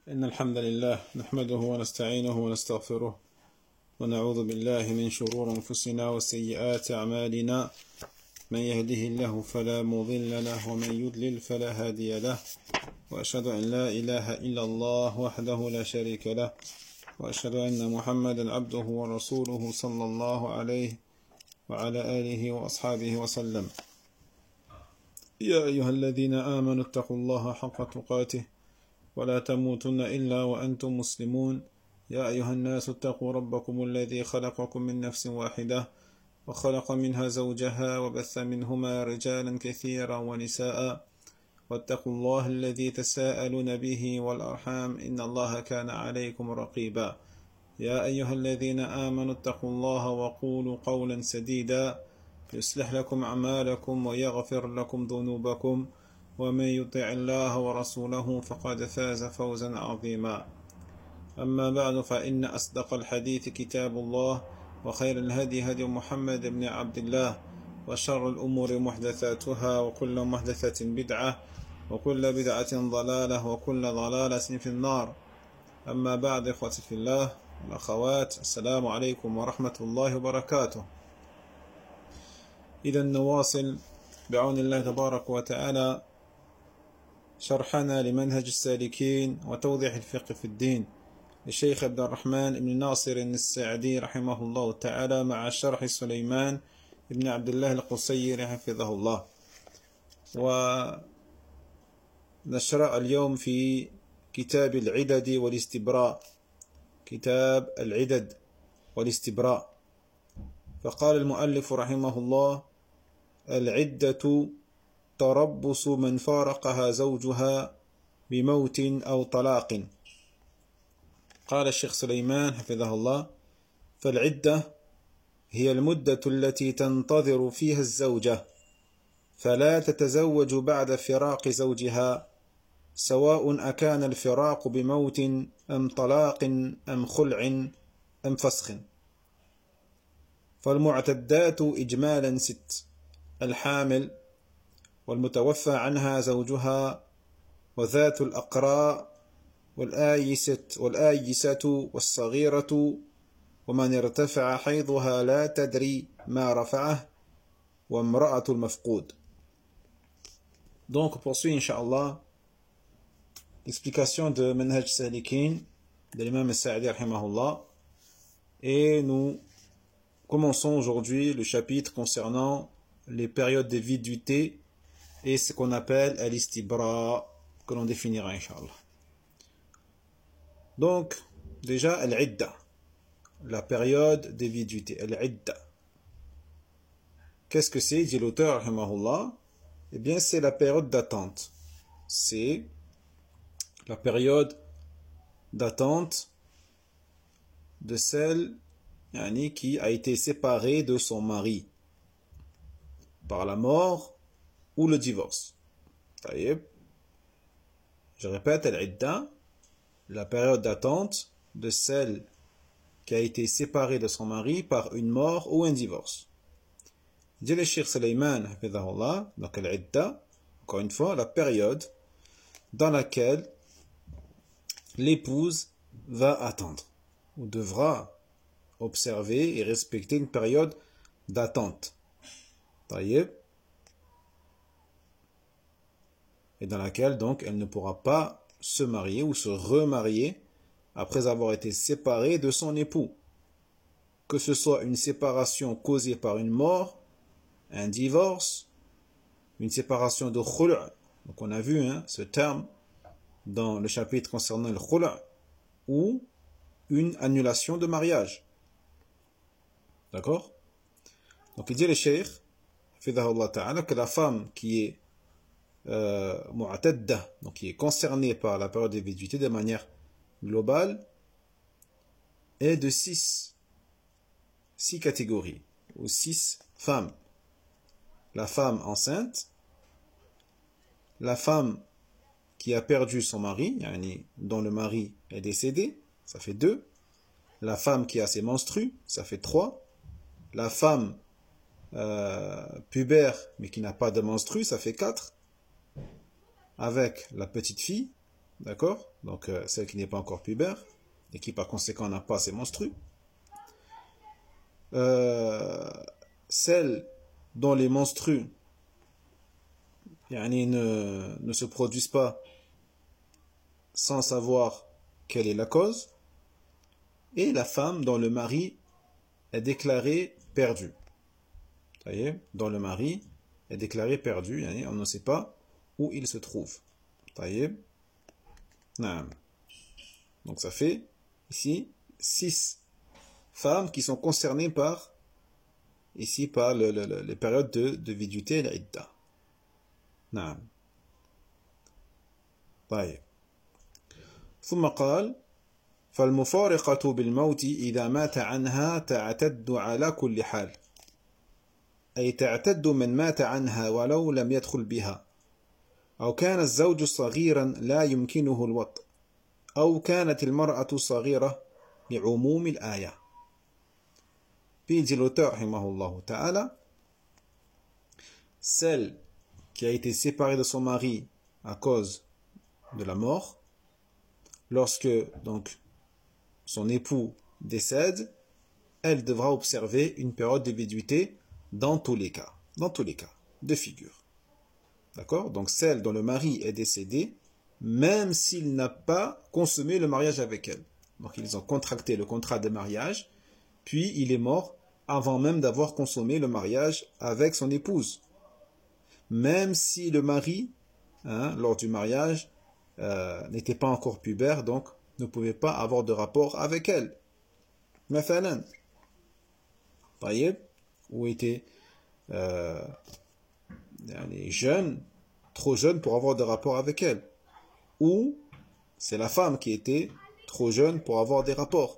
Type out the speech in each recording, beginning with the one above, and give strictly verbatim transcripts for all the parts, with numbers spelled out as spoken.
إن الحمد لله نحمده ونستعينه ونستغفره ونعوذ بالله من شرور أنفسنا وسيئات أعمالنا. من يهده الله فلا مضل له ومن يضلل فلا هادي له، وأشهد أن لا إله إلا الله وحده لا شريك له، وأشهد أن محمدا عبده ورسوله صلى الله عليه وعلى آله وأصحابه وسلم. يا أيها الذين آمنوا اتقوا الله حق تقاته ولا تموتن إلا وأنتم مسلمون. يا أيها الناس اتقوا ربكم الذي خلقكم من نفس واحدة وخلق منها زوجها وبث منهما رجالا كثيرا ونساء، واتقوا الله الذي تساءلون به والأرحام إن الله كان عليكم رقيبا. يا أيها الذين آمنوا اتقوا الله وقولوا قولا سديدا يصلح لكم أعمالكم ويغفر لكم ذنوبكم، ومن يطع الله ورسوله فقد فاز فوزا عظيما. أما بعد، فإن أصدق الحديث كتاب الله، وخير الهدي هدي محمد بن عبد الله، وشر الأمور محدثاتها، وكل محدثة بدعة، وكل بدعة ضلالة، وكل ضلالة في النار. أما بعد، إخوتي في الله والأخوات، السلام عليكم ورحمة الله وبركاته. إذا نواصل بعون الله تبارك وتعالى شرحنا لمنهج السالكين وتوضيح الفقه في الدين للشيخ عبد الرحمن بن ناصر السعدي رحمه الله تعالى، مع شرح سليمان بن عبد الله القصيري حفظه الله. ونشرع اليوم في كتاب العدد والاستبراء، كتاب العدد والاستبراء. فقال المؤلف رحمه الله: العدة تربص من فارقها زوجها بموت أو طلاق. قال الشيخ سليمان حفظه الله: فالعدة هي المدة التي تنتظر فيها الزوجة فلا تتزوج بعد فراق زوجها، سواء أكان الفراق بموت أم طلاق أم خلع أم فسخ. فالمعتدات إجمالا ست: الحامل، والمتوفى عنها زوجها، وذات الأقراء، والآيسة, والآيسة والصغيرة، ومن ارتفع حيضها لا تدري ما رفعه، وامرأة المفقود. Donc, on poursuit, Inch'Allah, l'explication de Manhaj Salikin de l'imam Sa'di rahimahullah. Et nous commençons aujourd'hui le chapitre concernant les périodes de viduité et ce qu'on appelle al-istibra, que l'on définira, Inch'Allah. Donc, déjà, al-idda, la période de viduité, al-idda. Qu'est-ce que c'est, dit l'auteur, rahimahullah? Eh bien, c'est la période d'attente. C'est la période d'attente de celle yani, qui a été séparée de son mari par la mort ou le divorce. Taïeb. Je répète, al-idda, la période d'attente de celle qui a été séparée de son mari par une mort ou un divorce. Dit le Cheikh Sulayman, donc al-idda, encore une fois, la période dans laquelle l'épouse va attendre ou devra observer et respecter une période d'attente. Taïeb. Et dans laquelle donc elle ne pourra pas se marier ou se remarier après avoir été séparée de son époux, que ce soit une séparation causée par une mort, un divorce, une séparation de khul'. Donc on a vu hein, ce terme dans le chapitre concernant le khul', ou une annulation de mariage. D'accord? Donc il dit le cheikh que la femme qui est euh, mu'tadda, donc qui est concernée par la période de viduité de manière globale, est de six, six catégories, ou six femmes. La femme enceinte, la femme qui a perdu son mari, yani dont le mari est décédé, ça fait deux. La femme qui a ses menstrues, ça fait trois. La femme euh, pubère mais qui n'a pas de menstrues, ça fait quatre. Avec la petite fille, d'accord? Donc euh, celle qui n'est pas encore pubère, et qui par conséquent n'a pas ses menstrues. Euh, celles dont les menstrues yani, ne, ne se produisent pas sans savoir quelle est la cause, et la femme dont le mari est déclaré perdu. Ça y est, dont le mari est déclaré perdu, yani, on ne sait pas où il se trouve. Ça y est. Donc ça fait ici six femmes qui sont concernées par ici par le, le, le, les périodes de, de viduité et l'idda. نعم. طيب. ثم قال فالمفارقة بالموت إذا مات عنها تعتد على كل حال، أي تعتد من مات عنها ولو لم يدخل بها، أو كان الزوج صغيرا لا يمكنه الوطء، أو كانت المرأة صغيرة لعموم الآية. Puis dit l'auteur, rahimahullah ta'ala, celle qui a été séparée de son mari à cause de la mort, lorsque donc son époux décède, elle devra observer une période de viduité dans tous les cas, dans tous les cas de figure. D'accord? Donc celle dont le mari est décédé, même s'il n'a pas consommé le mariage avec elle. Donc ils ont contracté le contrat de mariage, puis il est mort avant même d'avoir consommé le mariage avec son épouse. Même si le mari, hein, lors du mariage, euh, n'était pas encore pubère, donc ne pouvait pas avoir de rapport avec elle. Mathalan, ou était euh, jeune, trop jeune pour avoir de rapport avec elle. Ou c'est la femme qui était trop jeune pour avoir des rapports.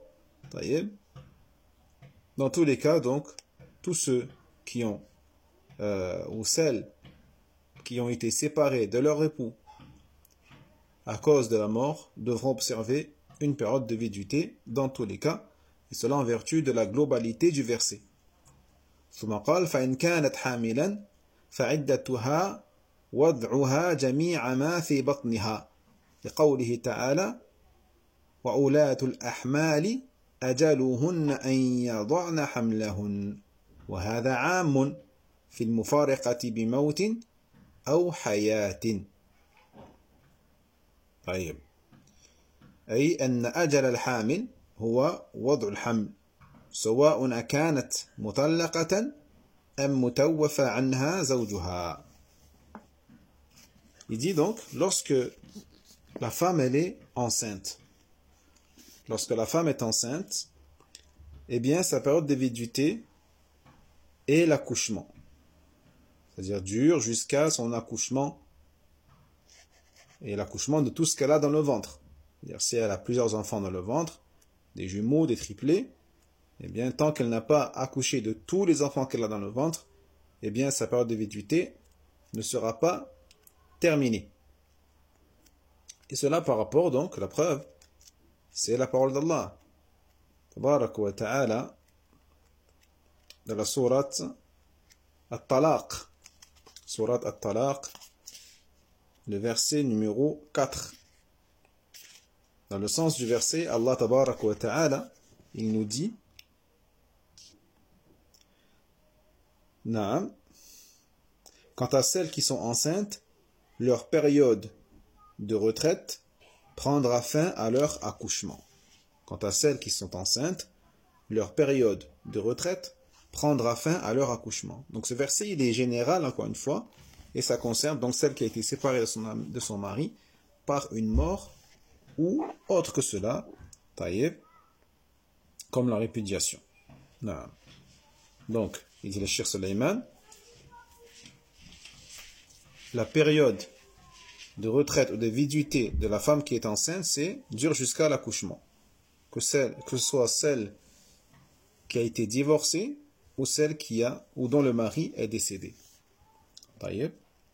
Dans tous les cas, donc, tous ceux qui ont, euh, ou celles qui ont été séparés de leur époux à cause de la mort, devront observer une période de viduité dans tous les cas, et cela en vertu de la globalité du verset. ثم قال فإن كانت حاملا فعدتها وضعها جميع ما في بطنها لقوله تعالى وأولاة الأحمال أجلهن أن يضعن حملهن وهذا عام في المفارقة بموت أو حياة. طيب أي أن أجل الحامل هو وضع الحمل سواء كانت مطلقة أم متوفى عنها زوجها. Il dit donc, lorsque la femme elle est enceinte, lorsque la femme est enceinte, eh bien sa période de viduité est l'accouchement. C'est-à-dire dure jusqu'à son accouchement et l'accouchement de tout ce qu'elle a dans le ventre. C'est-à-dire si elle a plusieurs enfants dans le ventre, des jumeaux, des triplés, eh bien tant qu'elle n'a pas accouché de tous les enfants qu'elle a dans le ventre, eh bien sa période de viduité ne sera pas terminée. Et cela par rapport donc, la preuve, c'est la parole d'Allah. Tabarak wa ta'ala, de la sourate At-Talaq. Sourate At-Talaq, le verset numéro quatre. Dans le sens du verset, Allah Tabarak wa ta'ala, il nous dit Naam. Quant à celles qui sont enceintes, leur période de retraite prendra fin à leur accouchement. Quant à celles qui sont enceintes, leur période de retraite prendra fin à leur accouchement. Donc ce verset, il est général, encore une fois, et ça concerne donc celle qui a été séparée de son, de son mari par une mort ou autre que cela, taïeb, comme la répudiation. Naam. Donc, il dit le Cheikh Sulayman, la période de retraite ou de viduité de la femme qui est enceinte, c'est dure jusqu'à l'accouchement. Que, celle, que ce soit celle qui a été divorcée ou celle qui a, ou dont le mari est décédé. طيب.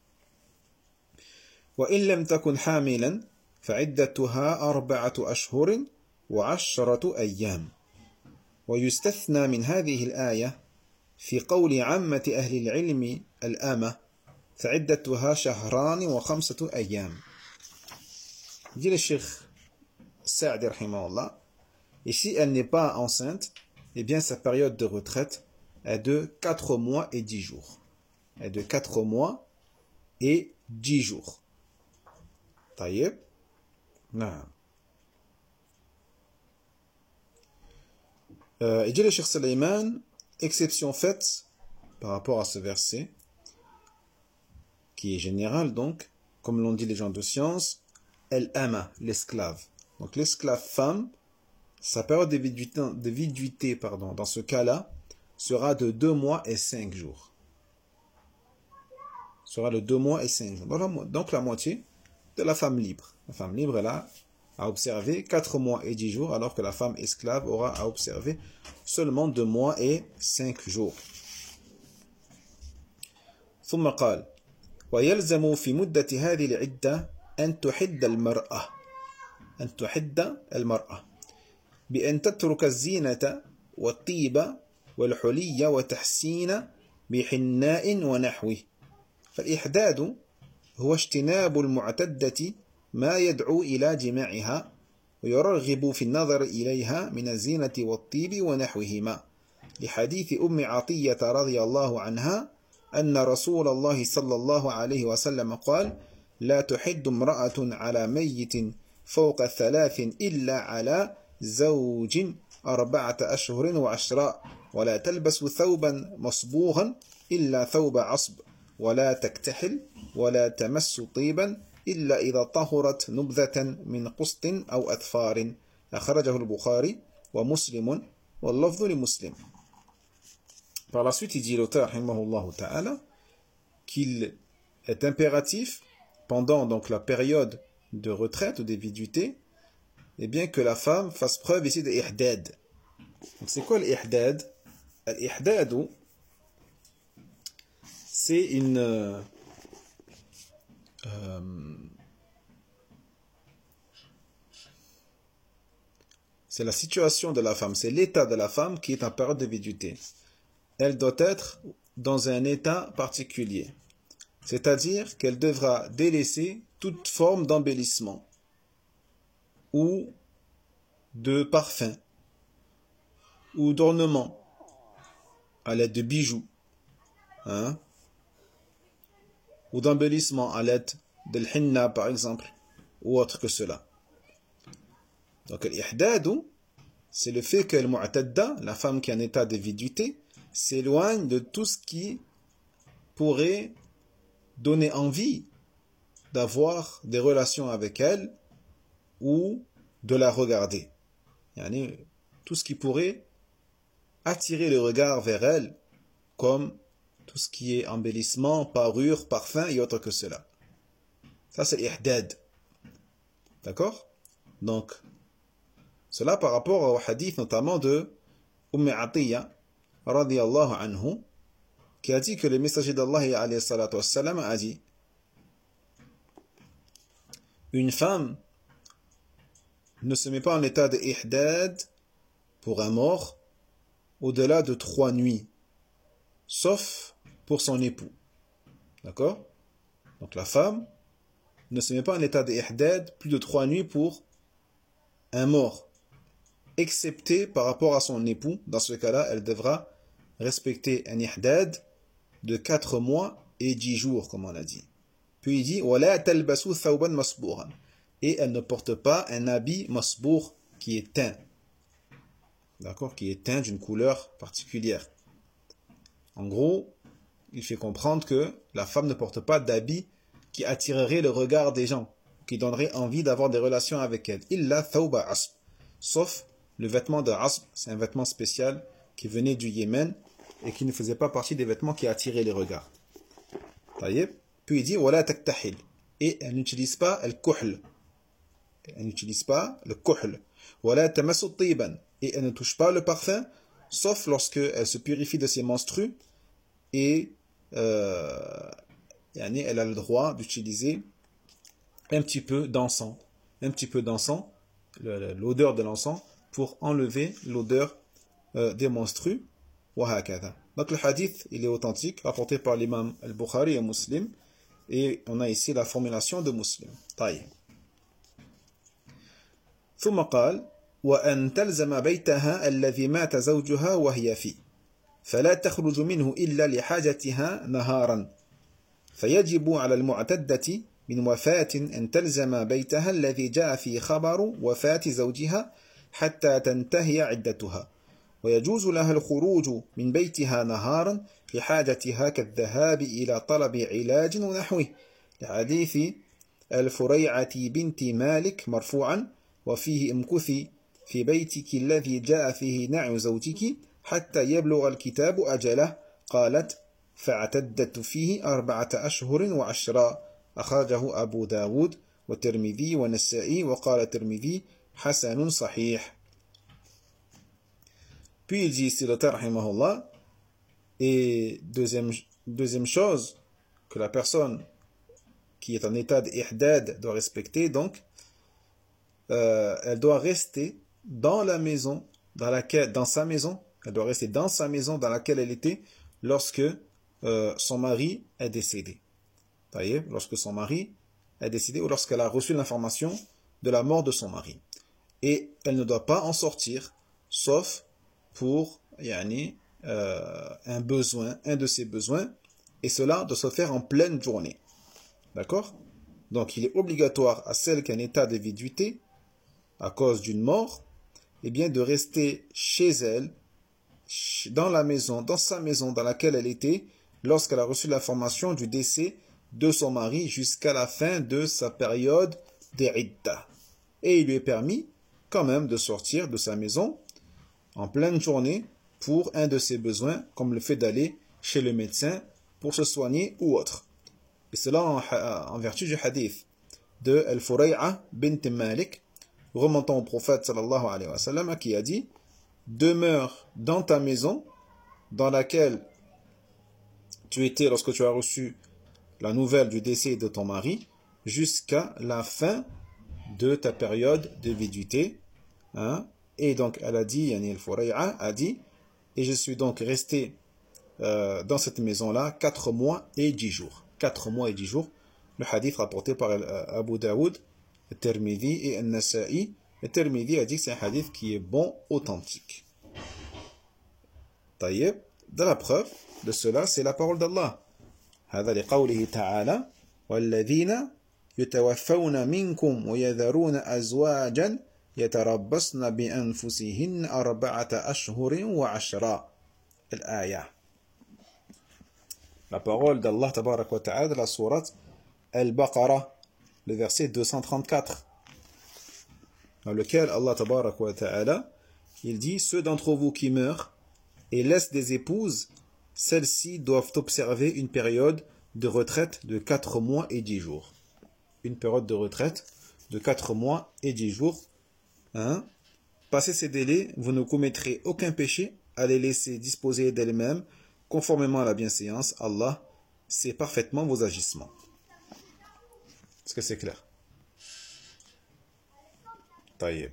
وإن لم تكن حاملا فعدتها أربعة أشهر وعشرة أيام. ويستثنى من هذه الآية في قول عامة أهل العلم الآمة فعدتها شهران وخمسة أيام. dit le Cheikh Sa'di rahimahullah, et si elle n'est pas enceinte, eh bien sa période de retraite est de quatre mois et dix jours. Est de quatre mois et dix jours. Taïeb. Non. Euh, et dit le Cheikh Sulayman, exception faite par rapport à ce verset, qui est général donc, comme l'ont dit les gens de science, el-ama, l'esclave. Donc l'esclave femme, sa période de viduité, de viduité pardon, dans ce cas-là, sera de deux mois et cinq jours. Sera de deux mois et cinq jours. Donc la, donc la moitié de la femme libre. La femme libre, elle a à observer quatre mois et dix jours, alors que la femme esclave aura à observer seulement deux mois et cinq jours. ثم قال ويلزم في مدة هذه العدة أن تحد المرأة أن تحد المرأة بأن تترك الزينة والطيب والحلي وتحسين بحناء ونحوه. فالإحداد هو اجتناب المعتدة ما يدعو إلى جماعها ويرغب في النظر إليها من الزينة والطيب ونحوهما، لحديث أم عطية رضي الله عنها أن رسول الله صلى الله عليه وسلم قال: لا تحد امرأة على ميت فوق ثلاث إلا على زوج أربعة أشهر وعشراء، ولا تلبس ثوبا مصبوغا إلا ثوب عصب، ولا تكتحل، ولا تمس طيبا إلا إذا طهرت نبذة من قسط أو أثفار. أخرجه البخاري ومسلم واللفظ لمسلم. Par la suite, il dit l'auteur, rahimahullah ta'ala, qu'il est impératif, pendant donc la période de retraite ou de viduité, eh bien que la femme fasse preuve ici de ihdad. Donc c'est quoi l'ihdad? L'ihdad, c'est une euh, c'est la situation de la femme, c'est l'état de la femme qui est en période de viduité. Elle doit être dans un état particulier, c'est-à-dire qu'elle devra délaisser toute forme d'embellissement ou de parfum ou d'ornement à l'aide de bijoux, hein, ou d'embellissement à l'aide de l'hinna par exemple, ou autre que cela. Donc l'ihdad, c'est le fait que l'mu'tadda, la femme qui est en état de viduité, s'éloigne de tout ce qui pourrait donner envie d'avoir des relations avec elle ou de la regarder. Yani, tout ce qui pourrait attirer le regard vers elle, comme tout ce qui est embellissement, parure, parfum et autre que cela. Ça c'est l'ihdad. D'accord? Donc, cela par rapport au hadith notamment de Umm Atiyya radiyallahu anhu, qui a dit que le messager d'Allah alayhi salatu wassalam a dit: une femme ne se met pas en état de ihdad pour un mort au-delà de trois nuits, sauf pour son époux. D'accord? Donc la femme ne se met pas en état de ihdad plus de trois nuits pour un mort, excepté par rapport à son époux. Dans ce cas-là, elle devra respecter un ihdad de quatre mois et dix jours, comme on l'a dit. Puis il dit: وَلَا تَلْبَسُوا ثَوْبًا مَصْبُوغًا, et elle ne porte pas un habit masbour qui est teint. D'accord? Qui est teint d'une couleur particulière. En gros, il fait comprendre que la femme ne porte pas d'habit qui attirerait le regard des gens, qui donnerait envie d'avoir des relations avec elle. Illa thawba asb, sauf le vêtement de asb, c'est un vêtement spécial qui venait du Yémen et qui ne faisait pas partie des vêtements qui attiraient les regards. Taïeb. Puis il dit wala taktahil, et elle n'utilise pas le kuhl. Elle n'utilise pas le kuhl. Wala tamassu tiban, et elle ne touche pas le parfum, sauf lorsque elle se purifie de ses menstrues et euh, elle a le droit d'utiliser un petit peu d'encens, un petit peu d'encens, l'odeur de l'encens, pour enlever l'odeur euh, des menstrues. Donc le hadith, il est authentique, rapporté par l'imam al-Bukhari et Muslim, et on a ici la formulation de Muslim. Taïe. ثم قال وأن تلزم بيتها الذي مات زوجها وهي فيه فلا تخرج منه إلا لحاجتها نهارا فيجب على المعتدة من وفاة أن تلزم بيتها الذي جاء فيه خبر وفاة زوجها حتى تنتهي عدتها ويجوز لها الخروج من بيتها نهارا لحاجتها كالذهاب إلى طلب علاج ونحوه لحديث الفريعة بنت مالك مرفوعا وفيه امكثي في بيتك الذي جاء فيه نعي زوجك حتى يبلغ الكتاب أجله قالت فاعتدت فيه أربعة أشهر وعشرا أخرجه أبو داود والترمذي والنسائي وقال الترمذي حسن صحيح. Puis il dit ici le rahimahullah, et deuxième, deuxième chose que la personne qui est en état d'ihdad doit respecter, donc euh, elle doit rester dans la maison dans laquelle, dans sa maison, elle doit rester dans sa maison dans laquelle elle était lorsque euh, son mari est décédé. Voyez, lorsque son mari est décédé ou lorsqu'elle a reçu l'information de la mort de son mari. Et elle ne doit pas en sortir, sauf pour yani, euh, un besoin, un de ses besoins, et cela doit se faire en pleine journée. D'accord? Donc il est obligatoire à celle qui est en état de viduité, à cause d'une mort, eh bien de rester chez elle, dans la maison, dans sa maison dans laquelle elle était, lorsqu'elle a reçu l'information du décès de son mari jusqu'à la fin de sa période d'idda. Et il lui est permis quand même de sortir de sa maison en pleine journée pour un de ses besoins, comme le fait d'aller chez le médecin pour se soigner ou autre. Et cela en, en vertu du hadith de Al-Furay'a bint Malik, remontant au prophète sallallahu alayhi wa sallam, qui a dit « Demeure dans ta maison dans laquelle tu étais lorsque tu as reçu la nouvelle du décès de ton mari jusqu'à la fin de ta période de viduité. Hein? » Et donc elle a dit, yani Al-Furay'a a dit « Et je suis donc resté euh, dans cette maison-là quatre mois et dix jours. » Quatre mois et dix jours. Le hadith rapporté par euh, Abu Daoud, le Tirmidhi et An-Nasa'i. Le Tirmidhi a dit que c'est un hadith qui est bon, authentique. Taïeb, dans la preuve de cela, c'est la parole d'Allah. هذا لقوله تعالى والذين يتوفون منكم ويذرون أزواجا يتربصن بأنفسهن أربعة أشهر وعشرا. الآية. La parole d'Allah tabarak wa ta'ala de la sourate Al-Baqarah, le verset deux cent trente-quatre, dans lequel Allah tabarak wa ta'ala, il dit, ceux d'entre vous qui meurent et laissent des épouses, celles-ci doivent observer une période de retraite de quatre mois et dix jours. Une période de retraite de quatre mois et dix jours. Hein? Passé ces délais, vous ne commettrez aucun péché à les laisser disposer d'elles-mêmes conformément à la bienséance. Allah sait parfaitement vos agissements. Est-ce que c'est clair? طيب.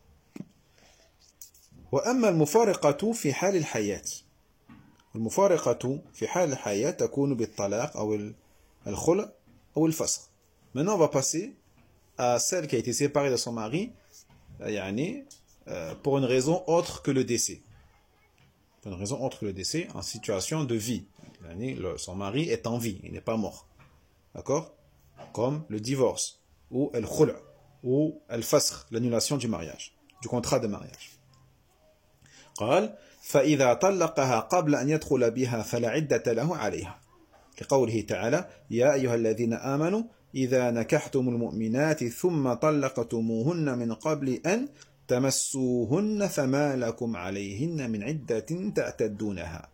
وأما المفارقة في حال الحياة. المفارقة في حال الحياة تكون بالطلاق أو الخلع أو الفسخ. Maintenant, on va passer à celle qui a été séparée de son mari, yani, euh, pour une raison autre que le décès. Pour une raison autre que le décès, en situation de vie. Yani, le, son mari est en vie, il n'est pas mort. D'accord? Comme le divorce, ou el khul', ou el fasr, l'annulation du mariage, du contrat de mariage. قال فإذا طلقها قبل أن يدخل بها فلا عدة له عليها لقوله تعالى يا أيها الذين آمنوا إذا نكحتم المؤمنات ثم طلقتموهن من قبل أن تمسوهن فما لكم عليهن من عدة تعتدونها.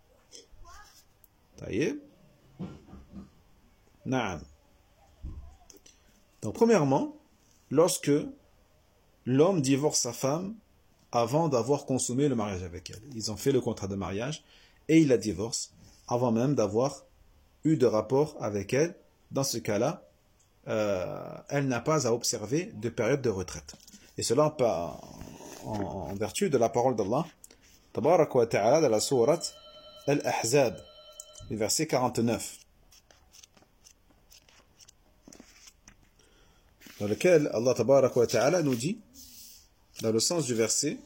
طيب. نعم. Donc premièrement, lorsque l'homme divorce sa femme avant d'avoir consommé le mariage avec elle. Ils ont fait le contrat de mariage et il la divorce avant même d'avoir eu de rapport avec elle. Dans ce cas-là, euh, elle n'a pas à observer de période de retraite. Et cela en, en, en vertu de la parole d'Allah, tabarak wa ta'ala, de la sourate Al-Ahzab, le verset quarante-neuf, dans lequel Allah tabarak wa ta'ala nous dit dans le sens du verset,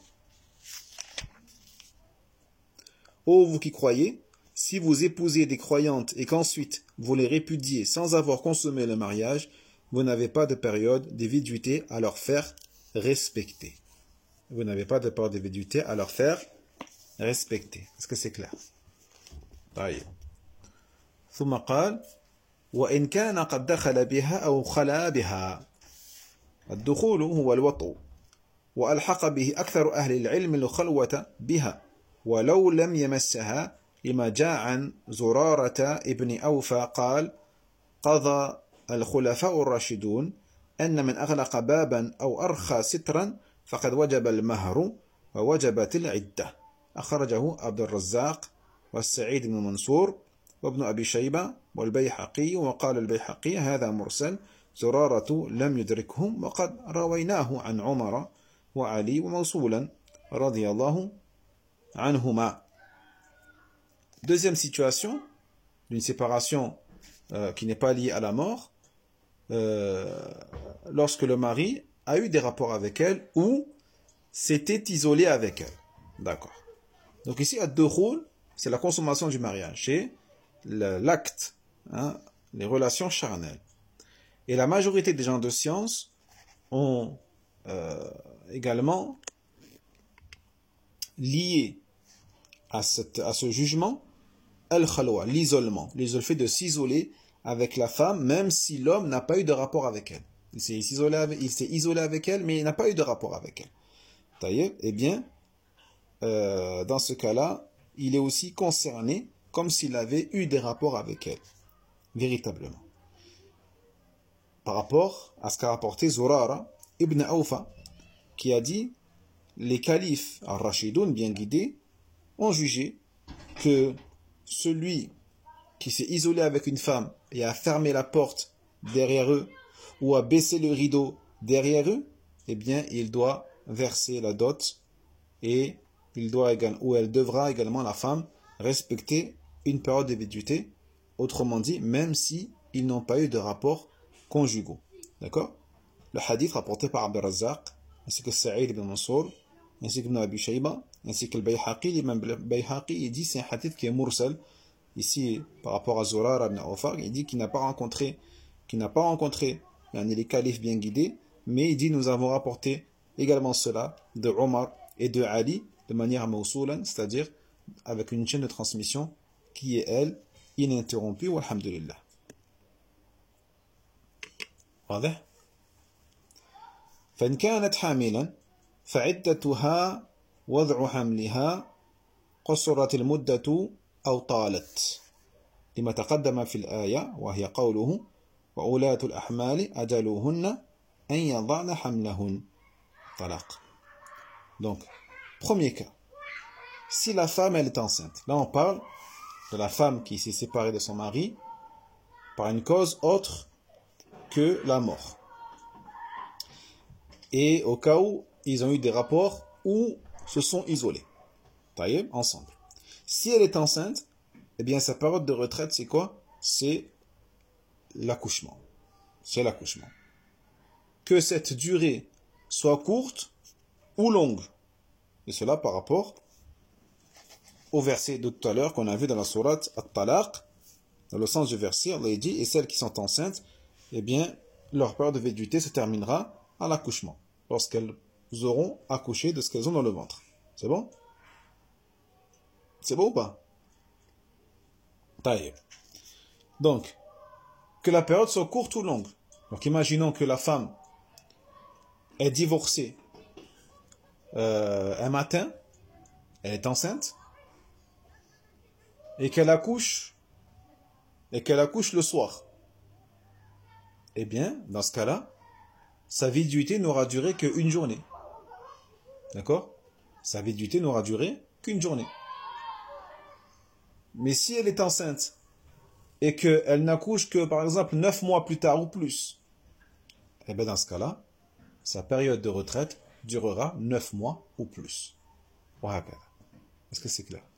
ô vous qui croyez, si vous épousez des croyantes et qu'ensuite vous les répudiez sans avoir consommé le mariage, vous n'avez pas de période de viduité à leur faire respecter. Vous n'avez pas de période de viduité à leur faire respecter. Est-ce que c'est clair? طيب. ثم قال وإن كان قد دخل بها أو خلا بها. الدخول هو الوطء وألحق به أكثر أهل العلم الخلوة بها ولو لم يمسها لما جاء عن زرارة ابن أوفى قال قضى الخلفاء الراشدون أن من أغلق بابا أو أرخى سترا فقد وجب المهر ووجبت العدة. أخرجه عبد الرزاق والسعيد بن منصور وابن أبي شيبة والبيحقي وقال البيحقي هذا مرسل زرارة لم يدركهم وقد رويناه عن عمر وعلي وموصولا رضي الله عنهما. Deuxième situation d'une séparation euh, qui n'est pas liée à la mort, euh, lorsque le mari a eu des rapports avec elle ou s'était isolé avec elle. D'accord. Donc ici, ad-dukhul, c'est la consommation du mariage, c'est l'acte, hein, les relations charnelles. Et la majorité des gens de science ont euh, également lié à, cette, à ce jugement al-khalwa, l'isolement, le fait de s'isoler avec la femme, même si l'homme n'a pas eu de rapport avec elle. Il s'est isolé avec, il s'est isolé avec elle, mais il n'a pas eu de rapport avec elle. D'ailleurs, eh bien, euh, dans ce cas-là, il est aussi concerné comme s'il avait eu des rapports avec elle, véritablement. Par rapport à ce qu'a rapporté Zurara ibn Awfa, qui a dit, les califes al-Rashidoun, bien guidés, ont jugé que celui qui s'est isolé avec une femme et a fermé la porte derrière eux ou a baissé le rideau derrière eux, eh bien, il doit verser la dot et il doit également, ou elle devra également, la femme, respecter une période de viduité, autrement dit, même si ils n'ont pas eu de rapports conjugaux. D'accord? Le hadith rapporté par Abd al-Razzaq, ainsi que Sa'id ibn Mansour, ainsi que Ibn Abi Shayba, ainsi que le Bayhaqi, l'imam Bayhaqi, il dit c'est un hadith qui est mursal. Ici, par rapport à Zurara ibn Awfa, il dit qu'il n'a pas rencontré, qu'il n'a pas rencontré les califes bien guidés, mais il dit nous avons rapporté également cela de Omar et de Ali de manière mawsoulan, c'est-à-dire avec une chaîne de transmission qui est elle ininterrompue, walhamdulillah. واضح؟ فإن كانت حاملا فعدتها وضع حملها قصرت المدة أو طالت لما تقدم في الآية وهي قوله وأولاة الأحمال أجلوهن أن يضعن حملهن طلاق. Donc, premier cas, si la femme elle est enceinte, là on parle de la femme qui s'est séparée de son mari par une cause autre que la mort. Et au cas où ils ont eu des rapports ou se sont isolés, taillés ensemble. Si elle est enceinte, eh bien sa période de retraite c'est quoi? C'est l'accouchement. C'est l'accouchement. Que cette durée soit courte ou longue. Et cela par rapport au verset de tout à l'heure qu'on a vu dans la sourate At-Talaq, dans le sens du verset, Allah dit, et celles qui sont enceintes, eh bien, leur période de viduité se terminera à l'accouchement, lorsqu'elles auront accouché de ce qu'elles ont dans le ventre. C'est bon? C'est bon ou pas? Taïeb. Donc, que la période soit courte ou longue. Donc, imaginons que la femme est divorcée euh, un matin, elle est enceinte, et qu'elle accouche, et qu'elle accouche le soir. Eh bien, dans ce cas-là, sa viduité n'aura duré qu'une journée. D'accord? Sa viduité n'aura duré qu'une journée. Mais si elle est enceinte et qu'elle n'accouche que, par exemple, neuf mois plus tard ou plus, eh bien, dans ce cas-là, sa période de retraite durera neuf mois ou plus. Est-ce que c'est clair?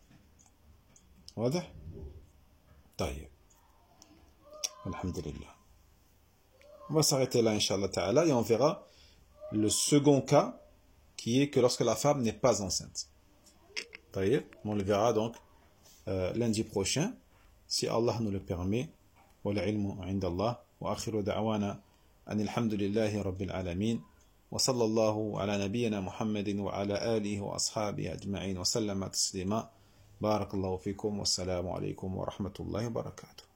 واضح؟ طيب. Alhamdulillah. On va s'arrêter là, Inch'Allah Ta'ala, et on verra le second cas qui est que lorsque la femme n'est pas enceinte. On le verra donc euh, lundi prochain, si Allah nous le permet. والعلم عند الله وآخر دعوانا أن الحمد لله رب العالمين وصلى الله على نبينا محمد وعلى آله وأصحابه أجمعين وسلم تسليما بارك الله فيكم والسلام عليكم ورحمة الله وبركاته.